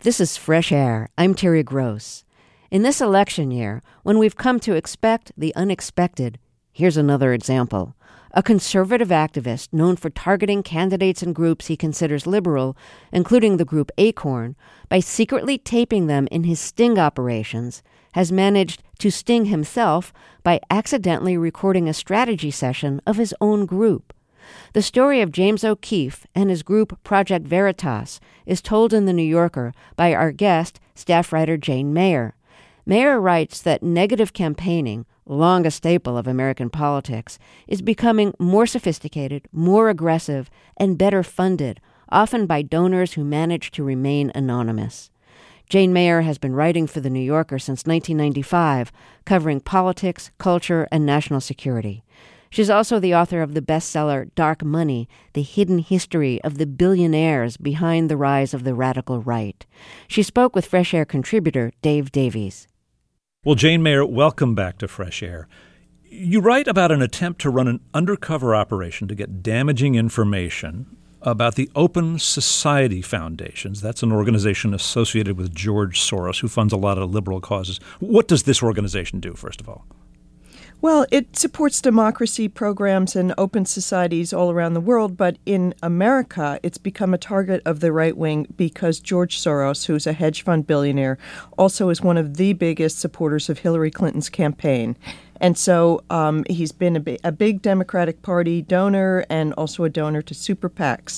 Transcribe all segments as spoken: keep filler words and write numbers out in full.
This is Fresh Air. I'm Terry Gross. In this election year, when we've come to expect the unexpected, here's another example. A conservative activist known for targeting candidates and groups he considers liberal, including the group Acorn, by secretly taping them in his sting operations, has managed to sting himself by accidentally recording a strategy session of his own group. The story of James O'Keefe and his group Project Veritas is told in The New Yorker by our guest, staff writer Jane Mayer. Mayer writes that negative campaigning, long a staple of American politics, is becoming more sophisticated, more aggressive, and better funded, often by donors who manage to remain anonymous. Jane Mayer has been writing for The New Yorker since nineteen ninety-five, covering politics, culture, and national security. She's also the author of the bestseller Dark Money, The Hidden History of the Billionaires Behind the Rise of the Radical Right. She spoke with Fresh Air contributor Dave Davies. Well, Jane Mayer, welcome back to Fresh Air. You write about an attempt to run an undercover operation to get damaging information about the Open Society Foundations. That's an organization associated with George Soros, who funds a lot of liberal causes. What does this organization do, first of all? Well, it supports democracy programs and open societies all around the world, but in America, it's become a target of the right wing because George Soros, who's a hedge fund billionaire, also is one of the biggest supporters of Hillary Clinton's campaign. And so um, he's been a, bi- a big Democratic Party donor and also a donor to super PACs.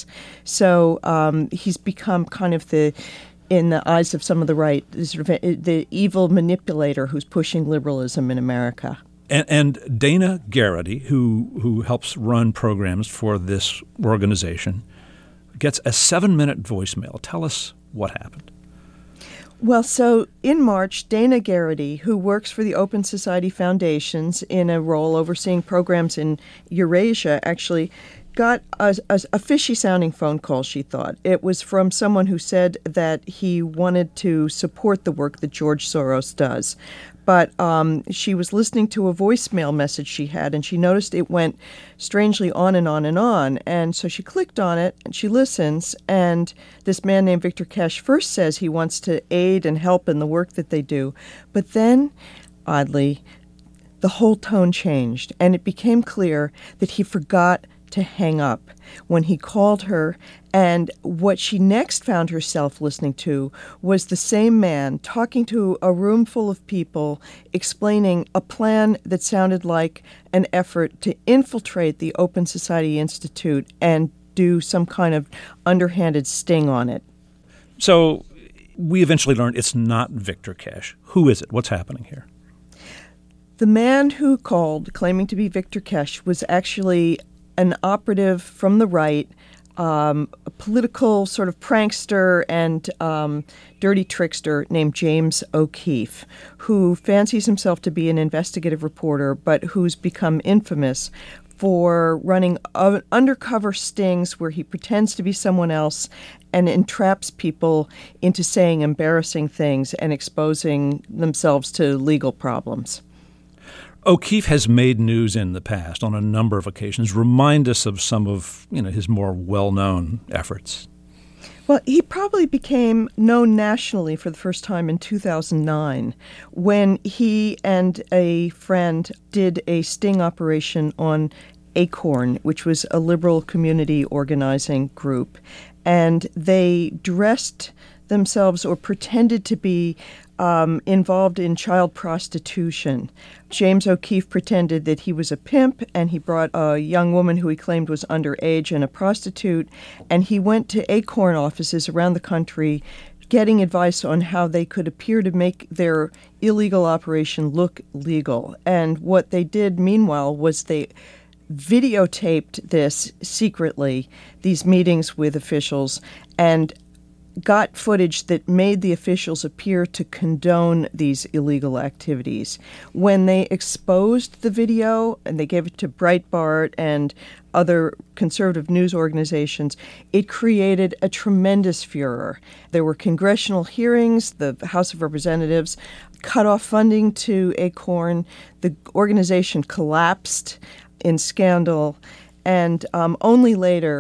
So um, he's become kind of the, in the eyes of some of the right, sort of the evil manipulator who's pushing liberalism in America. And, and Dana Garrity, who who helps run programs for this organization, gets a seven-minute voicemail. Tell us what happened. Well, so in March, Dana Garrity, who works for the Open Society Foundations in a role overseeing programs in Eurasia, actually got a, a, a fishy-sounding phone call, she thought. It was from someone who said that he wanted to support the work that George Soros does. But um, she was listening to a voicemail message she had, and she noticed it went strangely on and on and on. And so she clicked on it, and she listens, and this man named Victor Kesh first says he wants to aid and help in the work that they do. But then, oddly, the whole tone changed, and it became clear that he forgot to hang up when he called her, and what she next found herself listening to was the same man talking to a room full of people, explaining a plan that sounded like an effort to infiltrate the Open Society Institute and do some kind of underhanded sting on it. So we eventually learned it's not Victor Kesh. Who is it? What's happening here? The man who called, claiming to be Victor Kesh, was actually an operative from the right, um, a political sort of prankster and um, dirty trickster named James O'Keefe, who fancies himself to be an investigative reporter, but who's become infamous for running uh, undercover stings where he pretends to be someone else and entraps people into saying embarrassing things and exposing themselves to legal problems. O'Keefe has made news in the past on a number of occasions. Remind us of some of, you know, his more well-known efforts. Well, he probably became known nationally for the first time in two thousand nine when he and a friend did a sting operation on Acorn, which was a liberal community organizing group. And they dressed themselves or pretended to be um, involved in child prostitution. James O'Keefe pretended that he was a pimp, and he brought a young woman who he claimed was underage and a prostitute, and he went to Acorn offices around the country getting advice on how they could appear to make their illegal operation look legal. And what they did, meanwhile, was they videotaped this secretly, these meetings with officials, and got footage that made the officials appear to condone these illegal activities. When they exposed the video and they gave it to Breitbart and other conservative news organizations, it created a tremendous furor. There were congressional hearings. The House of Representatives cut off funding to Acorn. The organization collapsed in scandal. And um, only later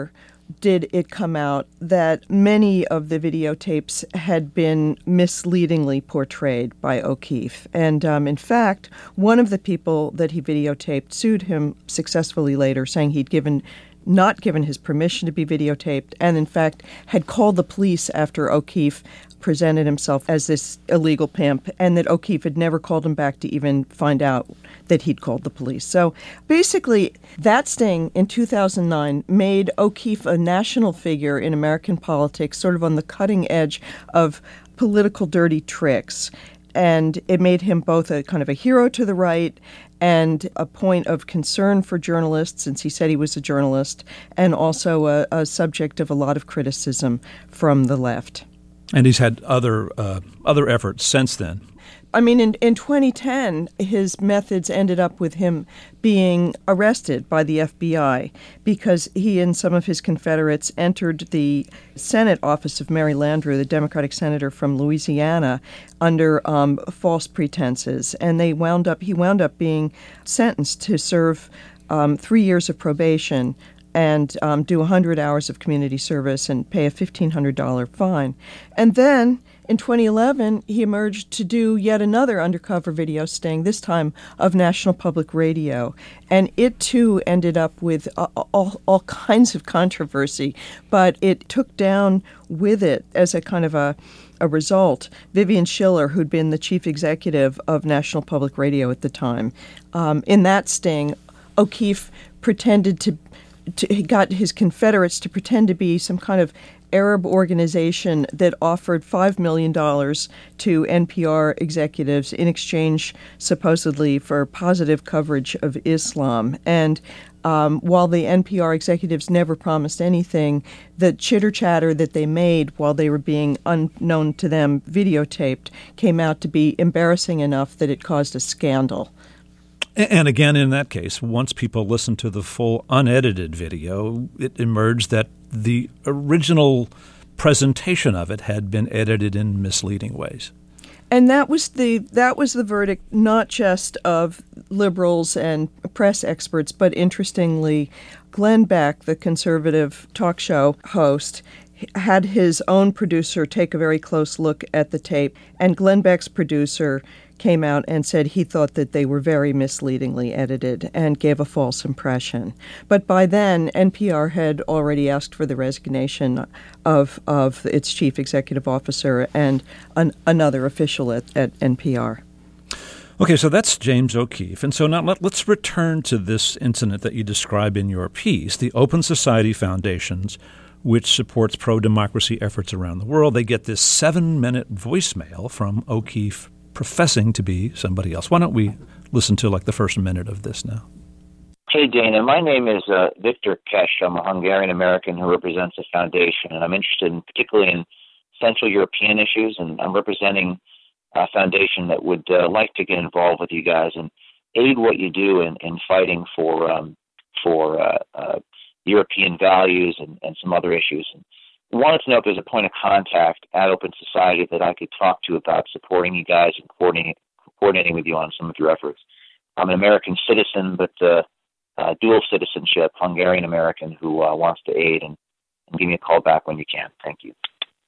did it come out that many of the videotapes had been misleadingly portrayed by O'Keefe. And um, in fact, one of the people that he videotaped sued him successfully later, saying he'd given not given his permission to be videotaped, and in fact had called the police after O'Keefe presented himself as this illegal pimp, and that O'Keefe had never called him back to even find out that he'd called the police. So basically, that sting in two thousand nine made O'Keefe a national figure in American politics, sort of on the cutting edge of political dirty tricks. And it made him both a kind of a hero to the right and a point of concern for journalists, since he said he was a journalist, and also a, a subject of a lot of criticism from the left. And he's had other uh, other efforts since then. I mean, in, in twenty ten, his methods ended up with him being arrested by the F B I because he and some of his Confederates entered the Senate office of Mary Landrieu, the Democratic senator from Louisiana, under um, false pretenses. And they wound up, he wound up being sentenced to serve um, three years of probation and um, do one hundred hours of community service and pay a fifteen hundred dollars fine. And then in twenty eleven, he emerged to do yet another undercover video sting, this time of National Public Radio. And it, too, ended up with uh, all, all kinds of controversy, but it took down with it as a kind of a, a result Vivian Schiller, who'd been the chief executive of National Public Radio at the time. Um, in that sting, O'Keefe pretended to To, he got his Confederates to pretend to be some kind of Arab organization that offered five million dollars to N P R executives in exchange, supposedly, for positive coverage of Islam. And um, while the N P R executives never promised anything, the chitter-chatter that they made while they were being, unknown to them, videotaped came out to be embarrassing enough that it caused a scandal. And again, in that case, once people listened to the full unedited video, it emerged that the original presentation of it had been edited in misleading ways. And that was the that was the verdict, not just of liberals and press experts, but interestingly, Glenn Beck, the conservative talk show host, had his own producer take a very close look at the tape, and Glenn Beck's producer came out and said he thought that they were very misleadingly edited and gave a false impression. But by then, N P R had already asked for the resignation of of its chief executive officer and an, another official at, at N P R. Okay, so that's James O'Keefe. And so now let, let's return to this incident that you describe in your piece, the Open Society Foundations, which supports pro-democracy efforts around the world. They get this seven-minute voicemail from O'Keefe professing to be somebody else. Why don't we listen to like the first minute of this now? Hey, Dana. My name is uh, Victor Kesh. I'm a Hungarian-American who represents a foundation, and I'm interested in, particularly in Central European issues, and I'm representing a foundation that would uh, like to get involved with you guys and aid what you do in, in fighting for um, for uh, uh, European values and, and some other issues. And wanted to know if there's a point of contact at Open Society that I could talk to about supporting you guys and coordinating, coordinating with you on some of your efforts. I'm an American citizen, but uh, uh, dual citizenship, Hungarian-American, who uh, wants to aid, and, and give me a call back when you can. Thank you.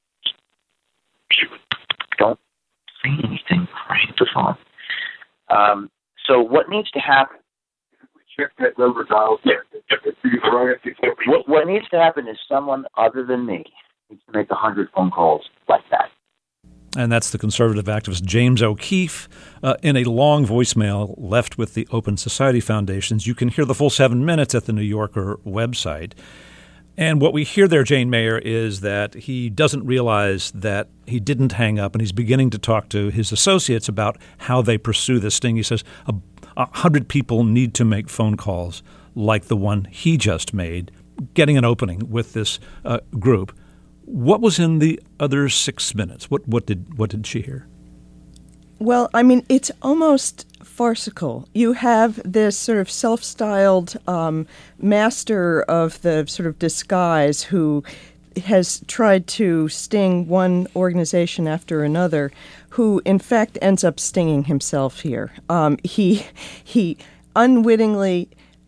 Don't say anything right the phone. Um, so what needs to happen? Check that number dial. What, what needs to happen is someone other than me needs to make a hundred phone calls like that. And that's the conservative activist James O'Keefe uh, in a long voicemail left with the Open Society Foundations. You can hear the full seven minutes at the New Yorker website. And what we hear there, Jane Mayer, is that he doesn't realize that he didn't hang up, and he's beginning to talk to his associates about how they pursue this sting. He says a, a hundred people need to make phone calls like the one he just made, getting an opening with this uh, group. What was in the other six minutes? What what did what did she hear? Well, I mean, it's almost farcical. You have this sort of self-styled um, master of the sort of disguise who has tried to sting one organization after another, who in fact ends up stinging himself here. Um, he he unwittingly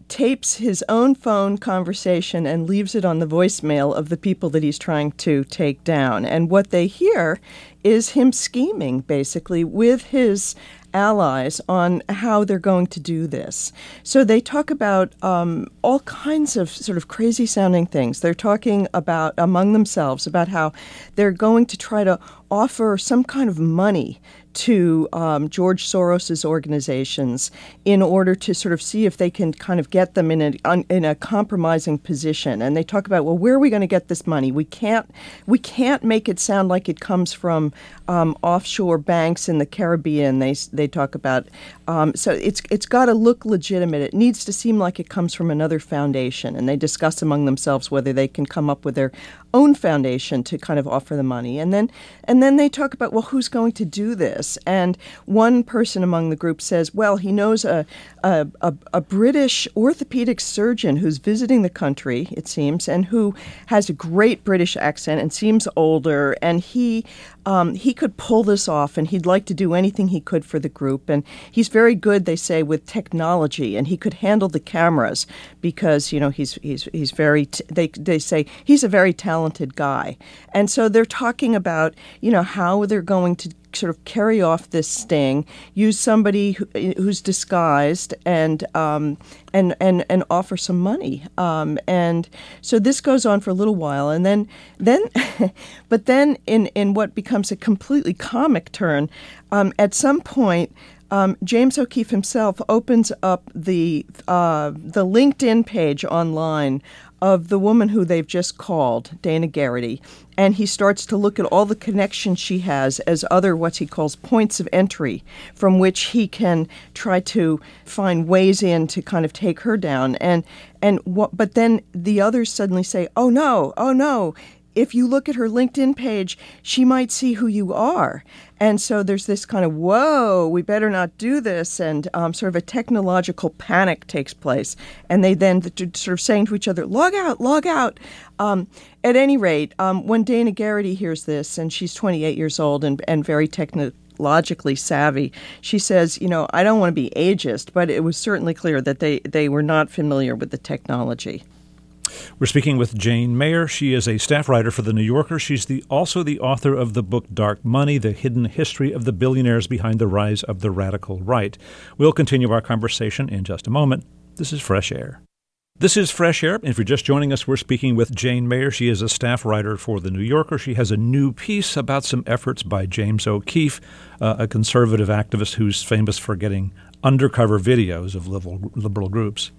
tapes his own phone conversation and leaves it on the voicemail of the people that he's trying to take down. And what they hear is him scheming, basically, with his allies on how they're going to do this. So they talk about um, all kinds of sort of crazy sounding things. They're talking about among themselves about how they're going to try to offer some kind of money to um, George Soros's organizations in order to sort of see if they can kind of get them in a un, in a compromising position. And they talk about, well, where are we going to get this money? We can't we can't make it sound like it comes from um, offshore banks in the Caribbean. They they talk about um, so it's it's got to look legitimate. It needs to seem like it comes from another foundation. And they discuss among themselves whether they can come up with their own foundation to kind of offer the money. And then and then they talk about, well, who's going to do this? And one person among the group says, well, he knows a, a, a, a British orthopedic surgeon who's visiting the country, it seems, and who has a great British accent and seems older, and he um, he could pull this off, and he'd like to do anything he could for the group. And he's very good, they say, with technology, and he could handle the cameras because, you know, he's he's he's very, t- they they say he's a very talented guy. And so they're talking about, you know, how they're going to sort of carry off this sting, use somebody who, who's disguised, and um, and and and offer some money. Um, and so this goes on for a little while, and then then, but then in in what becomes a completely comic turn, um, at some point. Um, James O'Keefe himself opens up the uh, the LinkedIn page online of the woman who they've just called, Dana Garrity, and he starts to look at all the connections she has as other what he calls points of entry from which he can try to find ways in to kind of take her down. And and what, but then the others suddenly say, oh no, oh no. If you look at her LinkedIn page, she might see who you are. And so there's this kind of, whoa, we better not do this. And um, sort of a technological panic takes place. And they then sort of saying to each other, log out, log out. Um, at any rate, um, when Dana Garrity hears this, and she's twenty-eight years old and, and very technologically savvy, she says, you know, I don't want to be ageist, but it was certainly clear that they, they were not familiar with the technology. We're speaking with Jane Mayer. She is a staff writer for The New Yorker. She's the, also the author of the book Dark Money, The Hidden History of the Billionaires Behind the Rise of the Radical Right. We'll continue our conversation in just a moment. This is Fresh Air. This is Fresh Air. If you're just joining us, we're speaking with Jane Mayer. She is a staff writer for The New Yorker. She has a new piece about some efforts by James O'Keefe, uh, a conservative activist who's famous for getting undercover videos of liberal, liberal groups.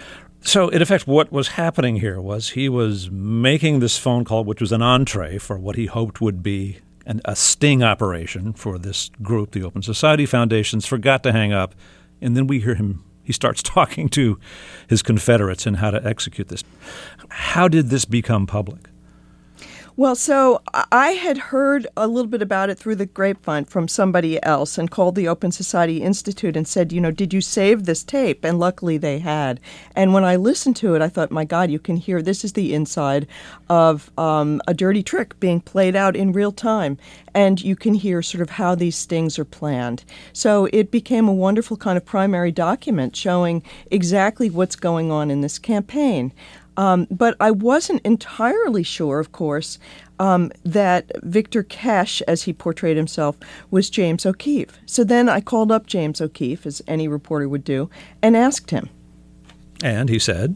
So, in effect, what was happening here was he was making this phone call, which was an entree for what he hoped would be an, a sting operation for this group, the Open Society Foundations, forgot to hang up, and then we hear him, he starts talking to his Confederates and how to execute this. How did this become public? Well, so I had heard a little bit about it through the grapevine from somebody else and called the Open Society Institute and said, you know, did you save this tape? And luckily they had. And when I listened to it, I thought, my God, you can hear this is the inside of um, a dirty trick being played out in real time. And you can hear sort of how these stings are planned. So it became a wonderful kind of primary document showing exactly what's going on in this campaign. Um, but I wasn't entirely sure, of course, um, that Victor Kesh, as he portrayed himself, was James O'Keefe. So then I called up James O'Keefe, as any reporter would do, and asked him. And he said?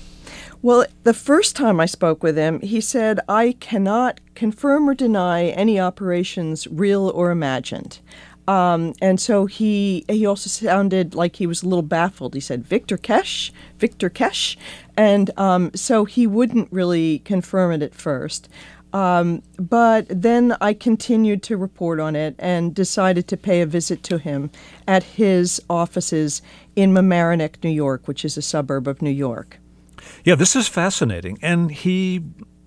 Well, the first time I spoke with him, he said, I cannot confirm or deny any operations, real or imagined. Um, and so he he also sounded like he was a little baffled. He said, Victor Kesh, Victor Kesh. And um, so he wouldn't really confirm it at first. Um, but then I continued to report on it and decided to pay a visit to him at his offices in Mamaroneck, New York, which is a suburb of New York. Yeah, this is fascinating. And he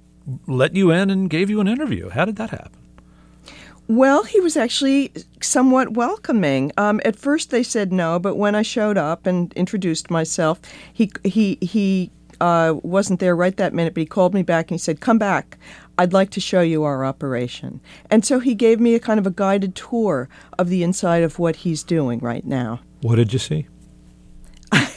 let you in and gave you an interview. How did that happen? Well, he was actually somewhat welcoming. Um, at first they said no, but when I showed up and introduced myself, he he he uh, wasn't there right that minute, but he called me back and he said, come back. I'd like to show you our operation. And so he gave me a kind of a guided tour of the inside of what he's doing right now. What did you see?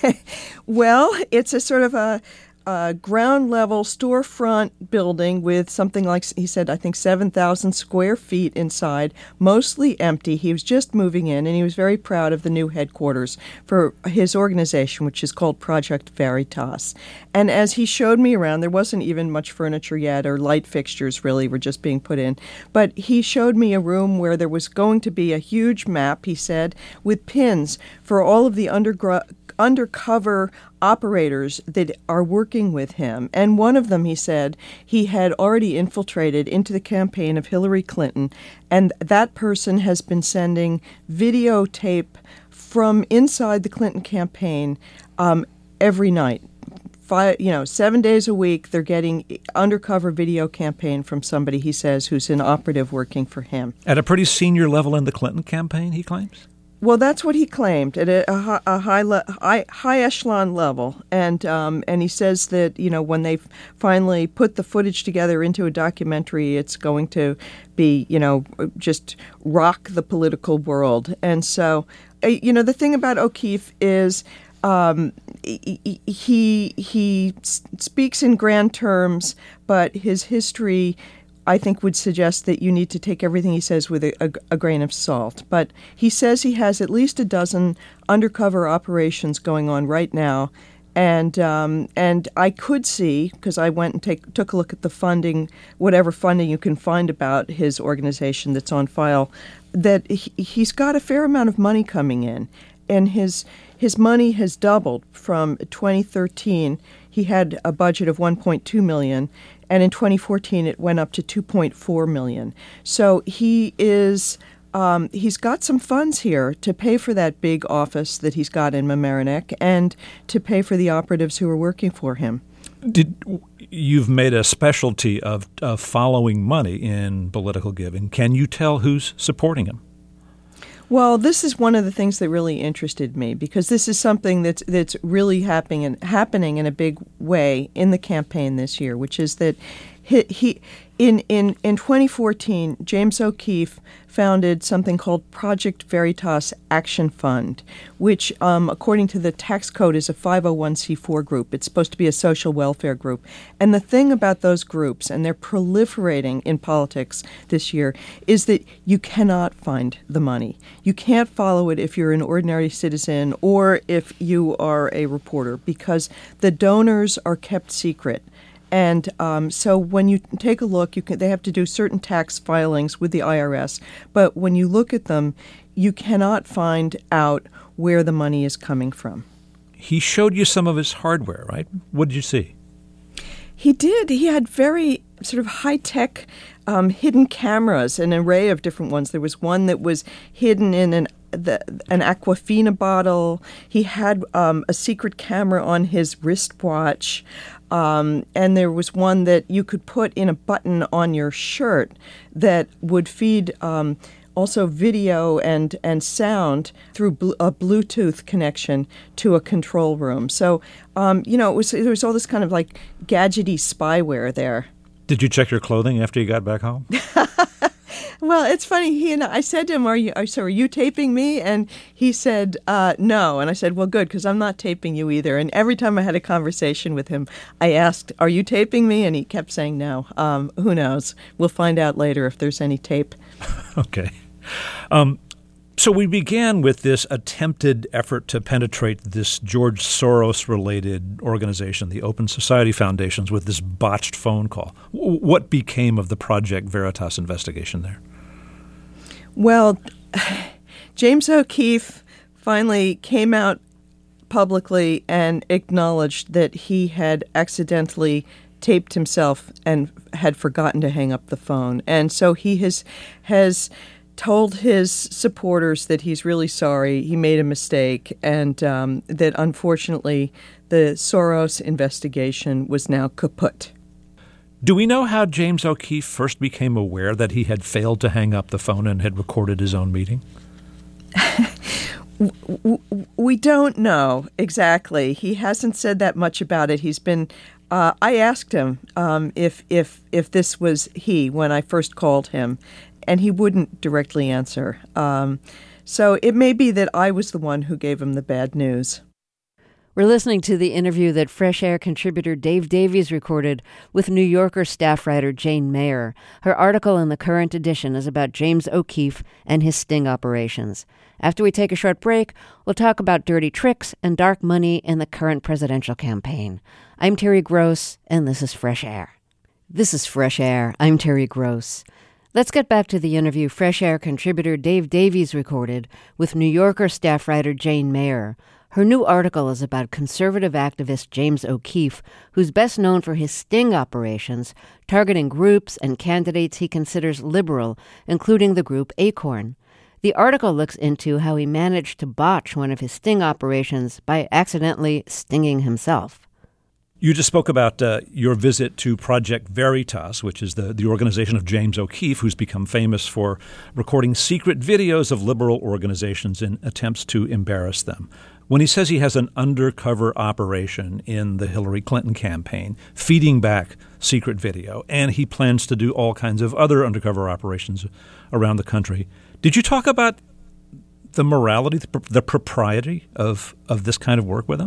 Well, it's a sort of a, a ground-level storefront building with something like, he said, I think seven thousand square feet inside, mostly empty. He was just moving in, and he was very proud of the new headquarters for his organization, which is called Project Veritas. And as he showed me around, there wasn't even much furniture yet, or light fixtures really were just being put in. But he showed me a room where there was going to be a huge map, he said, with pins for all of the underground undercover operators that are working with him. And one of them, he said, he had already infiltrated into the campaign of Hillary Clinton, and that person has been sending videotape from inside the Clinton campaign um, every night. Five, you know, seven days a week, they're getting undercover video campaign from somebody, he says, who's an operative working for him. At a pretty senior level in the Clinton campaign, he claims? Well, that's what he claimed at a, a, a high, le- high high echelon level, and um, and he says that, you know, when they finally put the footage together into a documentary, it's going to be, you know, just rock the political world. And so, uh, you know, the thing about O'Keefe is um, he he he speaks in grand terms, but his history, I think, would suggest that you need to take everything he says with a, a, a grain of salt. But he says he has at least a dozen undercover operations going on right now. And um, and I could see, because I went and take, took a look at the funding, whatever funding you can find about his organization that's on file, that he, he's got a fair amount of money coming in. And his his money has doubled from twenty thirteen. He had a budget of one point two million dollars. And in twenty fourteen, it went up to two point four million dollars. So he is, um, he's got some funds here to pay for that big office that he's got in Mamaroneck and to pay for the operatives who are working for him. Did you've made a specialty of, of following money in political giving? Can you tell who's supporting him? Well, this is one of the things that really interested me, because this is something that's that's really happening and happening in a big way in the campaign this year, which is that he, he in in in twenty fourteen, James O'Keefe founded something called Project Veritas Action Fund, which, um, according to the tax code, is a five oh one c four group. It's supposed to be a social welfare group. And the thing about those groups, and they're proliferating in politics this year, is that you cannot find the money. You can't follow it if you're an ordinary citizen or if you are a reporter, because the donors are kept secret. And um, so when you take a look, you can, they have to do certain tax filings with the I R S. But when you look at them, you cannot find out where the money is coming from. He showed you some of his hardware, right? What did you see? He did. He had very sort of high-tech um, hidden cameras, an array of different ones. There was one that was hidden in an The, an Aquafina bottle. He had um, a secret camera on his wristwatch. Um, and there was one that you could put in a button on your shirt that would feed um, also video and, and sound through bl- a Bluetooth connection to a control room. So, um, you know, it was there was all this kind of like gadgety spyware there. Did you check your clothing after you got back home? Well, it's funny. He and I, I said to him, "Are you? So are you taping me?" And he said, uh, "No." And I said, "Well, good, because I'm not taping you either." And every time I had a conversation with him, I asked, "Are you taping me?" And he kept saying, "No." Um, who knows? We'll find out later if there's any tape. Okay. Um, so we began with this attempted effort to penetrate this George Soros-related organization, the Open Society Foundations, with this botched phone call. W- what became of the Project Veritas investigation there? Well, James O'Keefe finally came out publicly and acknowledged that he had accidentally taped himself and had forgotten to hang up the phone. And so he has has told his supporters that he's really sorry, he made a mistake, and um, that unfortunately the Soros investigation was now kaput. Do we know how James O'Keefe first became aware that he had failed to hang up the phone and had recorded his own meeting? We don't know exactly. He hasn't said that much about it. He's been. Uh, I asked him um, if if if this was he when I first called him, and he wouldn't directly answer. Um, so it may be that I was the one who gave him the bad news. We're listening to the interview that Fresh Air contributor Dave Davies recorded with New Yorker staff writer Jane Mayer. Her article in the current edition is about James O'Keefe and his sting operations. After we take a short break, we'll talk about dirty tricks and dark money in the current presidential campaign. I'm Terry Gross, and this is Fresh Air. This is Fresh Air. I'm Terry Gross. Let's get back to the interview Fresh Air contributor Dave Davies recorded with New Yorker staff writer Jane Mayer. Her new article is about conservative activist James O'Keefe, who's best known for his sting operations, targeting groups and candidates he considers liberal, including the group Acorn. The article looks into how he managed to botch one of his sting operations by accidentally stinging himself. You just spoke about uh, your visit to Project Veritas, which is the, the organization of James O'Keefe, who's become famous for recording secret videos of liberal organizations in attempts to embarrass them. When he says he has an undercover operation in the Hillary Clinton campaign, feeding back secret video, and he plans to do all kinds of other undercover operations around the country, did you talk about the morality, the, the propriety of, of this kind of work with him?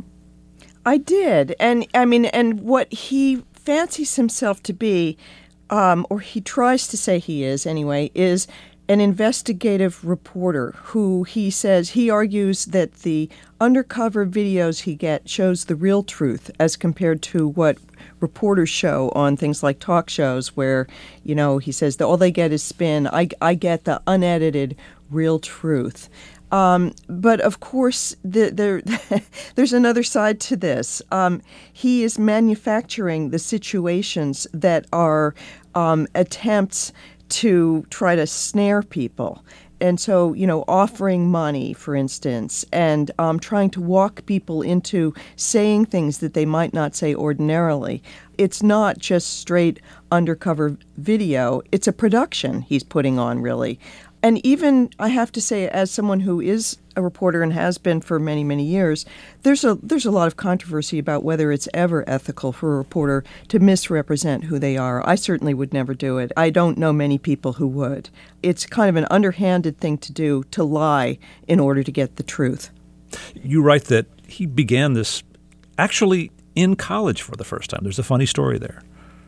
I did. And I mean, and what he fancies himself to be, um, or he tries to say he is anyway, is an investigative reporter who he says, he argues that the undercover videos he gets shows the real truth as compared to what reporters show on things like talk shows where, you know, he says that all they get is spin. I, I get the unedited real truth. Um, but of course, the, the, there's another side to this. Um, he is manufacturing the situations that are um, attempts to try to snare people. And so, you know, offering money, for instance, and um, trying to walk people into saying things that they might not say ordinarily. It's not just straight undercover video. It's a production he's putting on, really. And even, I have to say, as someone who is a reporter and has been for many, many years, there's a there's a lot of controversy about whether it's ever ethical for a reporter to misrepresent who they are. I certainly would never do it. I don't know many people who would. It's kind of an underhanded thing to do, to lie in order to get the truth. You write that he began this actually in college for the first time. There's a funny story there.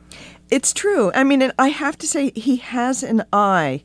It's true. I mean, and I have to say he has an eye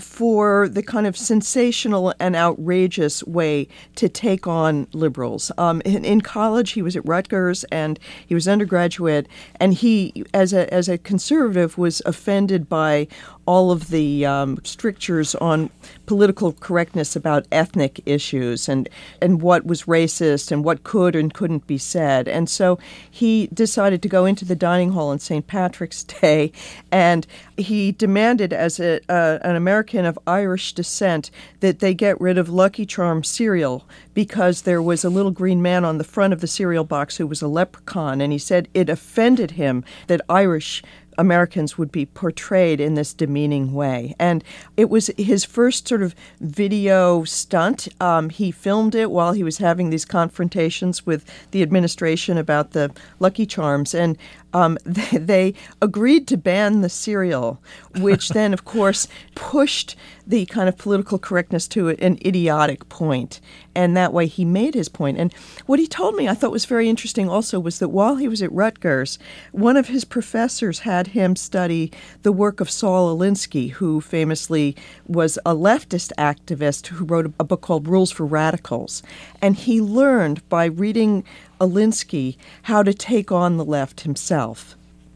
for the kind of sensational and outrageous way to take on liberals. Um, in, in college, he was at Rutgers, and he was undergraduate, and he, as a as a conservative, was offended by all of the um, strictures on political correctness about ethnic issues and, and what was racist and what could and couldn't be said. And so he decided to go into the dining hall on Saint Patrick's Day, and he demanded, as a, uh, an American of Irish descent, that they get rid of Lucky Charms cereal because there was a little green man on the front of the cereal box who was a leprechaun, and he said it offended him that Irish Americans would be portrayed in this demeaning way. And it was his first sort of video stunt. Um, he filmed it while he was having these confrontations with the administration about the Lucky Charms. And um, they, they agreed to ban the cereal, which then, of course, pushed the kind of political correctness to an idiotic point. And that way he made his point. And what he told me I thought was very interesting also was that while he was at Rutgers, one of his professors had him study the work of Saul Alinsky, who famously was a leftist activist who wrote a book called Rules for Radicals. And he learned by reading Alinsky how to take on the left himself.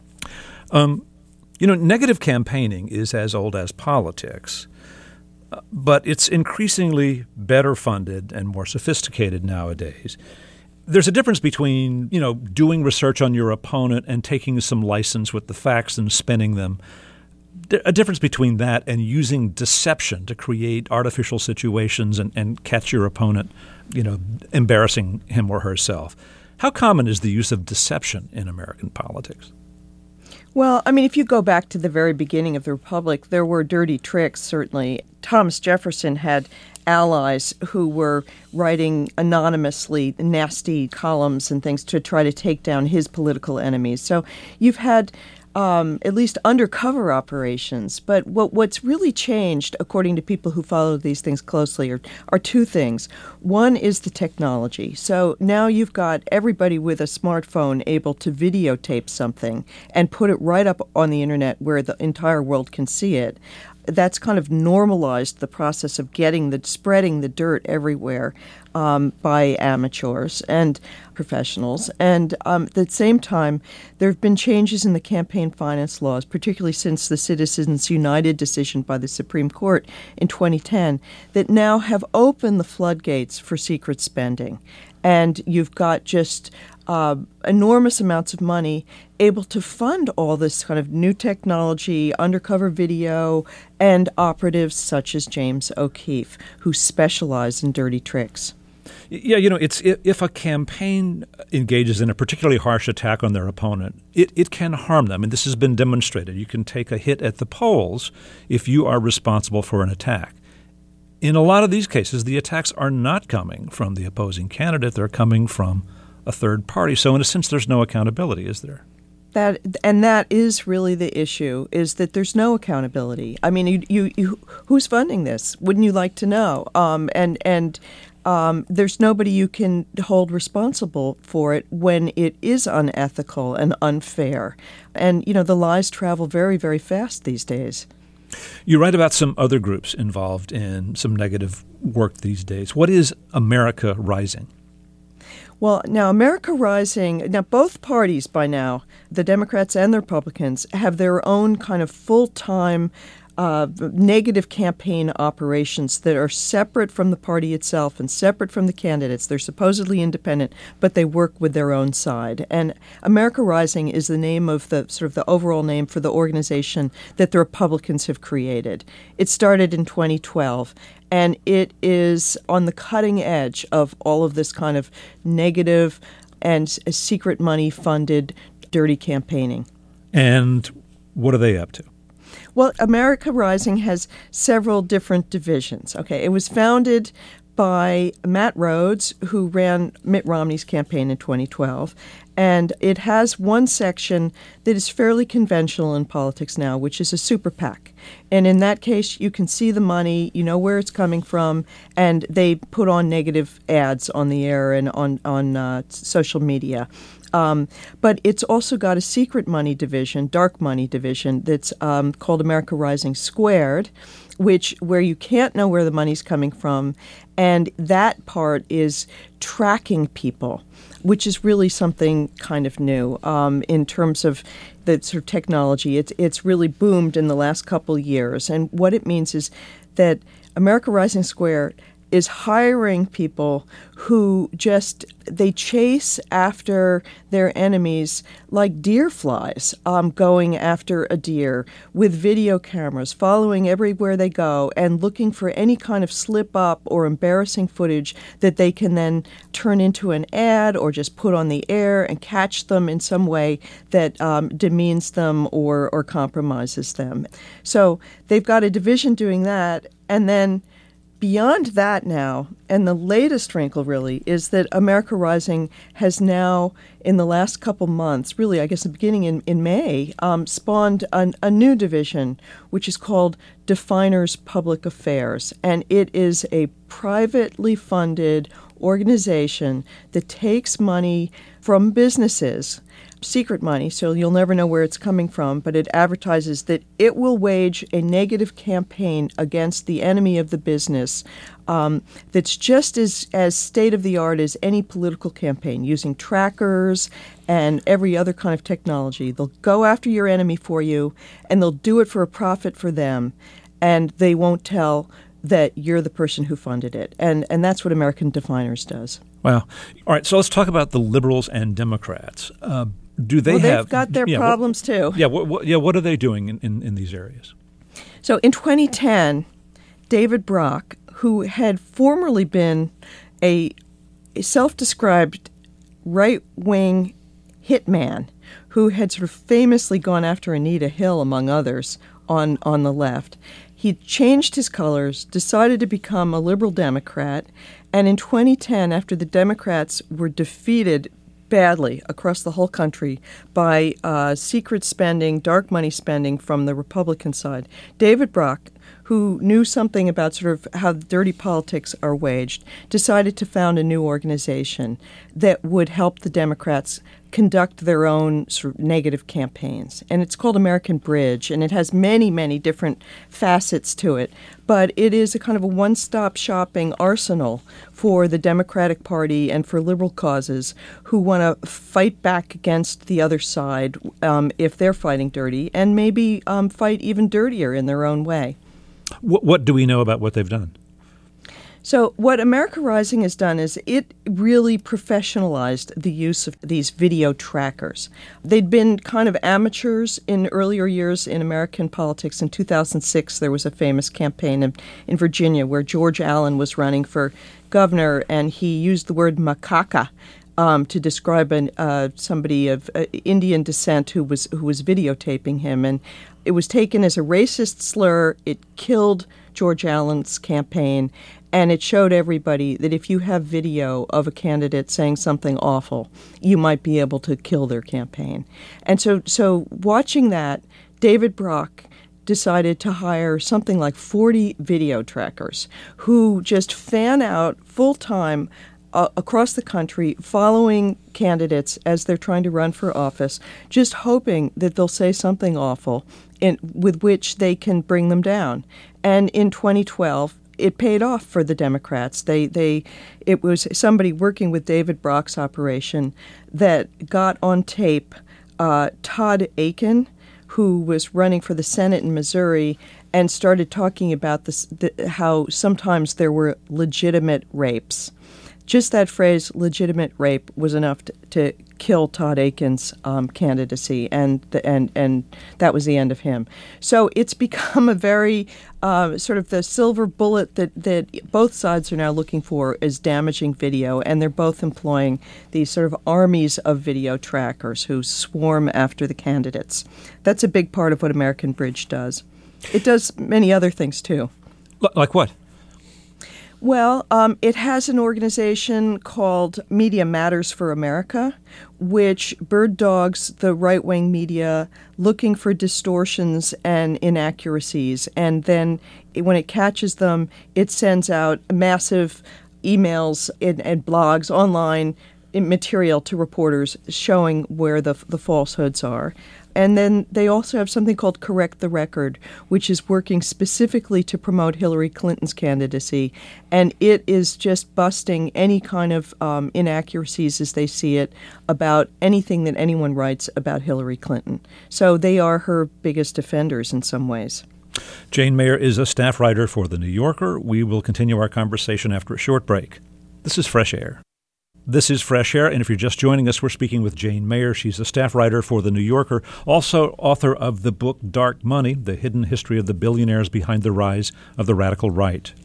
Um, you know, negative campaigning is as old as politics. But it's increasingly better funded and more sophisticated nowadays. There's a difference between, you know, doing research on your opponent and taking some license with the facts and spinning them. A difference between that and using deception to create artificial situations and, and catch your opponent, you know, embarrassing him or herself. How common is the use of deception in American politics? Well, I mean, if you go back to the very beginning of the Republic, there were dirty tricks, certainly. Thomas Jefferson had allies who were writing anonymously nasty columns and things to try to take down his political enemies. So you've had um, at least undercover operations. But what what's really changed, according to people who follow these things closely, are, are two things. One is the technology. So now you've got everybody with a smartphone able to videotape something and put it right up on the internet where the entire world can see it. That's kind of normalized the process of getting the spreading the dirt everywhere um, by amateurs and professionals. And um, at the same time, there have been changes in the campaign finance laws, particularly since the Citizens United decision by the Supreme Court in twenty ten, that now have opened the floodgates for secret spending. And you've got just uh, enormous amounts of money able to fund all this kind of new technology, undercover video, and operatives such as James O'Keefe, who specialize in dirty tricks. Yeah, you know, it's if a campaign engages in a particularly harsh attack on their opponent, it, it can harm them. And this has been demonstrated. You can take a hit at the polls if you are responsible for an attack. In a lot of these cases, the attacks are not coming from the opposing candidate. They're coming from a third party. So in a sense, there's no accountability, is there? That and that is really the issue, is that there's no accountability. I mean, you, you, you who's funding this? Wouldn't you like to know? Um, and and um, there's nobody you can hold responsible for it when it is unethical and unfair. And, you know, the lies travel very, very fast these days. You write about some other groups involved in some negative work these days. What is America Rising? Well, now, America Rising, now both parties by now, the Democrats and the Republicans, have their own kind of full-time uh, negative campaign operations that are separate from the party itself and separate from the candidates. They're supposedly independent, but they work with their own side. And America Rising is the name of the sort of the overall name for the organization that the Republicans have created. It started in twenty twelve. And it is on the cutting edge of all of this kind of negative and secret money-funded dirty campaigning. And what are they up to? Well, America Rising has several different divisions. Okay, it was founded by Matt Rhodes, who ran Mitt Romney's campaign in twenty twelve. And it has one section that is fairly conventional in politics now, which is a super PAC. And in that case, you can see the money, you know where it's coming from, and they put on negative ads on the air and on, on uh, social media. Um, but it's also got a secret money division, dark money division, that's um, called America Rising Squared, which where you can't know where the money's coming from. And that part is tracking people, which is really something kind of new um, in terms of the sort of technology. It's it's really boomed in the last couple of years. And what it means is that America Rising Square is hiring people who just, they chase after their enemies like deer flies, um, going after a deer with video cameras, following everywhere they go and looking for any kind of slip up or embarrassing footage that they can then turn into an ad or just put on the air and catch them in some way that um, demeans them or, or compromises them. So they've got a division doing that. And then beyond that now, and the latest wrinkle really, is that America Rising has now, in the last couple months, really I guess the beginning in, in May, um, spawned an, a new division, which is called Definers Public Affairs. And it is a privately funded organization that takes money from businesses, secret money, so you'll never know where it's coming from, but it advertises that it will wage a negative campaign against the enemy of the business um, that's just as, as state-of-the-art as any political campaign, using trackers and every other kind of technology. They'll go after your enemy for you, and they'll do it for a profit for them, and they won't tell that you're the person who funded it. And and that's what American Definers does. Wow. All right, so let's talk about the liberals and Democrats. Uh, do they well, they've have... They've got their yeah, problems, what, too. Yeah, what, what, yeah, what are they doing in, in, in these areas? So in twenty ten, David Brock, who had formerly been a, a self-described right-wing hitman who had sort of famously gone after Anita Hill, among others, on, on the left, he changed his colors, decided to become a liberal Democrat, and in twenty ten, after the Democrats were defeated badly across the whole country by uh, secret spending, dark money spending from the Republican side. David Brock, who knew something about sort of how dirty politics are waged, decided to found a new organization that would help the Democrats conduct their own sort of negative campaigns. And it's called American Bridge, and it has many, many different facets to it. But it is a kind of a one-stop shopping arsenal for the Democratic Party and for liberal causes who want to fight back against the other side um, if they're fighting dirty, and maybe um, fight even dirtier in their own way. What, what do we know about what they've done? So what America Rising has done is it really professionalized the use of these video trackers. They'd been kind of amateurs in earlier years in American politics. In two thousand six, there was a famous campaign in, in Virginia where George Allen was running for governor, and he used the word macaca Um, to describe an, uh, somebody of uh, Indian descent who was who was videotaping him, and it was taken as a racist slur. It killed George Allen's campaign, and it showed everybody that if you have video of a candidate saying something awful, you might be able to kill their campaign. And so, so watching that, David Brock decided to hire something like forty video trackers who just fan out full-time Uh, across the country, following candidates as they're trying to run for office, just hoping that they'll say something awful in, with which they can bring them down. And in twenty twelve, it paid off for the Democrats. They, they, it was somebody working with David Brock's operation that got on tape uh, Todd Akin, who was running for the Senate in Missouri, and started talking about this, the, how sometimes there were legitimate rapes. Just that phrase, legitimate rape, was enough to, to kill Todd Akin's um, candidacy, and, the, and and that was the end of him. So it's become a very uh, sort of the silver bullet that, that both sides are now looking for is damaging video, and they're both employing these sort of armies of video trackers who swarm after the candidates. That's a big part of what American Bridge does. It does many other things, too. Like what? Well, um, it has an organization called Media Matters for America, which bird dogs the right-wing media looking for distortions and inaccuracies. And then when it catches them, it sends out massive emails and, and blogs online material to reporters showing where the, the falsehoods are. And then they also have something called Correct the Record, which is working specifically to promote Hillary Clinton's candidacy. And it is just busting any kind of um, inaccuracies as they see it about anything that anyone writes about Hillary Clinton. So they are her biggest defenders in some ways. Jane Mayer is a staff writer for The New Yorker. We will continue our conversation after a short break. This is Fresh Air. This is Fresh Air, and if you're just joining us, we're speaking with Jane Mayer. She's a staff writer for The New Yorker, also author of the book Dark Money, The Hidden History of the Billionaires Behind the Rise of the Radical Right.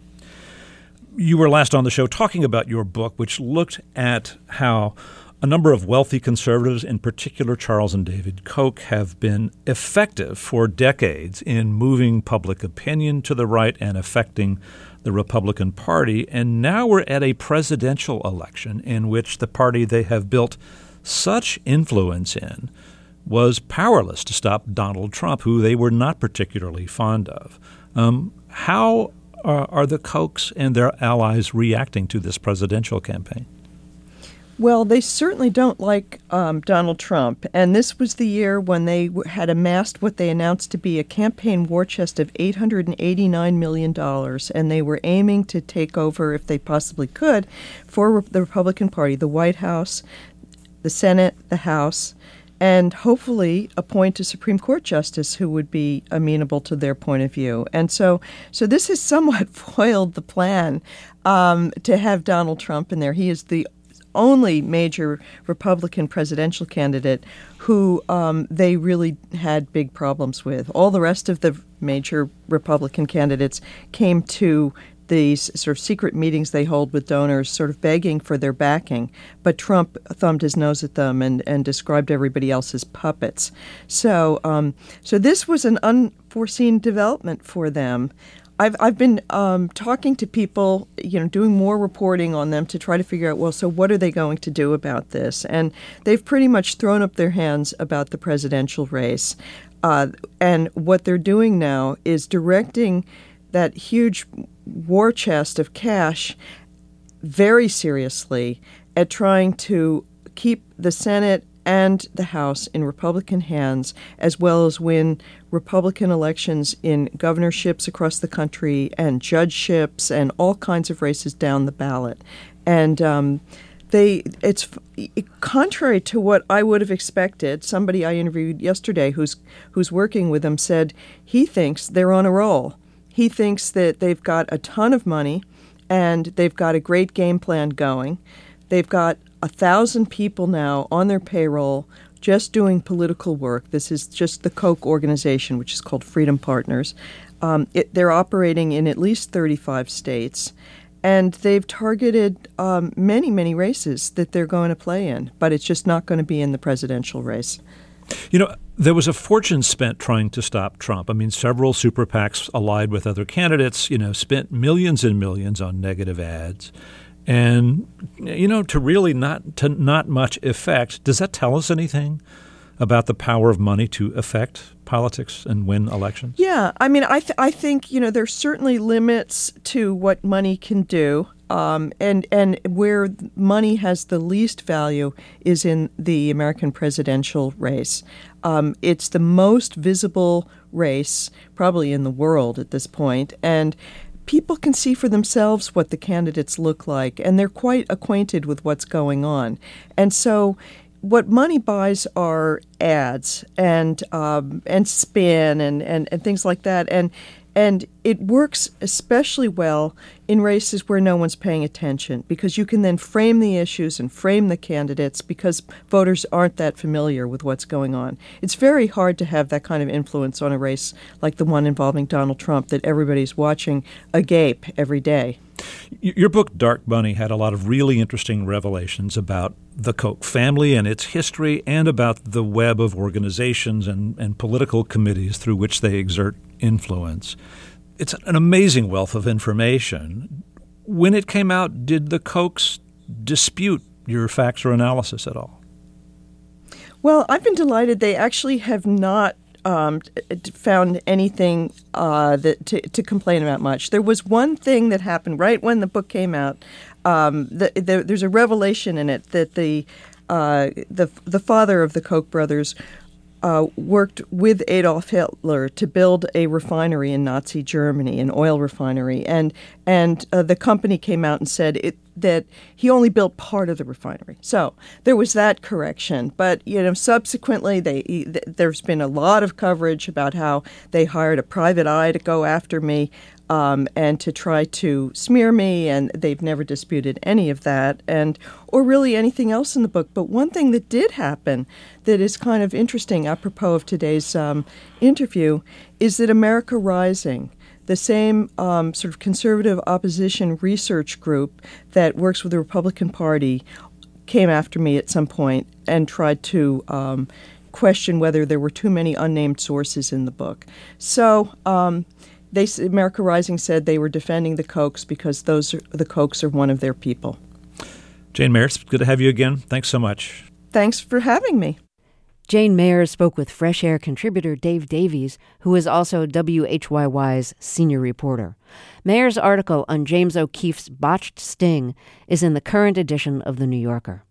You were last on the show talking about your book, which looked at how a number of wealthy conservatives, in particular Charles and David Koch, have been effective for decades in moving public opinion to the right and affecting the Republican Party. And now we're at a presidential election in which the party they have built such influence in was powerless to stop Donald Trump, who they were not particularly fond of. Um, how are, are the Kochs and their allies reacting to this presidential campaign? Well, they certainly don't like um, Donald Trump, and this was the year when they w- had amassed what they announced to be a campaign war chest of eight hundred eighty-nine million dollars, and they were aiming to take over, if they possibly could, for re- the Republican Party, the White House, the Senate, the House, and hopefully appoint a Supreme Court justice who would be amenable to their point of view. And so so this has somewhat foiled the plan um, to have Donald Trump in there. He is the only major Republican presidential candidate who um, they really had big problems with. All the rest of the major Republican candidates came to these sort of secret meetings they hold with donors, sort of begging for their backing. But Trump thumbed his nose at them and, and described everybody else as puppets. So, um, so this was an unforeseen development for them. I've I've been um, talking to people, you know, doing more reporting on them to try to figure out, well, so what are they going to do about this? And they've pretty much thrown up their hands about the presidential race. Uh, and what they're doing now is directing that huge war chest of cash very seriously at trying to keep the Senate and the House in Republican hands, as well as win Republican elections in governorships across the country and judgeships and all kinds of races down the ballot. And um, they, it's contrary to what I would have expected. Somebody I interviewed yesterday who's who's working with them said he thinks they're on a roll. He thinks that they've got a ton of money and they've got a great game plan going. They've got a thousand people now on their payroll just doing political work. This is just the Koch organization, which is called Freedom Partners. Um, it, they're operating in at least thirty-five states, and they've targeted um, many, many races that they're going to play in, but it's just not going to be in the presidential race. You know, there was a fortune spent trying to stop Trump. I mean, several super PACs allied with other candidates, you know, spent millions and millions on negative ads. And, you know, to really not to not much effect. Does that tell us anything about the power of money to affect politics and win elections? Yeah. I mean, I th- I think, you know, there's certainly limits to what money can do. Um, and, and where money has the least value is in the American presidential race. Um, it's the most visible race probably in the world at this point. And people can see for themselves what the candidates look like, and they're quite acquainted with what's going on. And so what money buys are ads and um, and spin and, and, and things like that. And and it works especially well in races where no one's paying attention, because you can then frame the issues and frame the candidates because voters aren't that familiar with what's going on. It's very hard to have that kind of influence on a race like the one involving Donald Trump that everybody's watching agape every day. Your book, Dark Money, had a lot of really interesting revelations about the Koch family and its history and about the web of organizations and, and political committees through which they exert influence. It's an amazing wealth of information. When it came out, did the Kochs dispute your facts or analysis at all? Well, I've been delighted they actually have not Um, found anything uh, that to, to complain about much. There was one thing that happened right when the book came out. Um, the, the, there's a revelation in it that the uh, the the father of the Koch brothers uh, worked with Adolf Hitler to build a refinery in Nazi Germany, an oil refinery, and and uh, the company came out and said it. that he only built part of the refinery. So there was that correction. But, you know, subsequently, they there's been a lot of coverage about how they hired a private eye to go after me um, and to try to smear me, and they've never disputed any of that, and or really anything else in the book. But one thing that did happen that is kind of interesting, apropos of today's um, interview, is that America Rising, the same um, sort of conservative opposition research group that works with the Republican Party, came after me at some point and tried to um, question whether there were too many unnamed sources in the book. So um, they, America Rising said they were defending the Kochs because those are, the Kochs are one of their people. Jane Mayer, it's good to have you again. Thanks so much. Thanks for having me. Jane Mayer spoke with Fresh Air contributor Dave Davies, who is also W H Y Y's senior reporter. Mayer's article on James O'Keefe's botched sting is in the current edition of The New Yorker.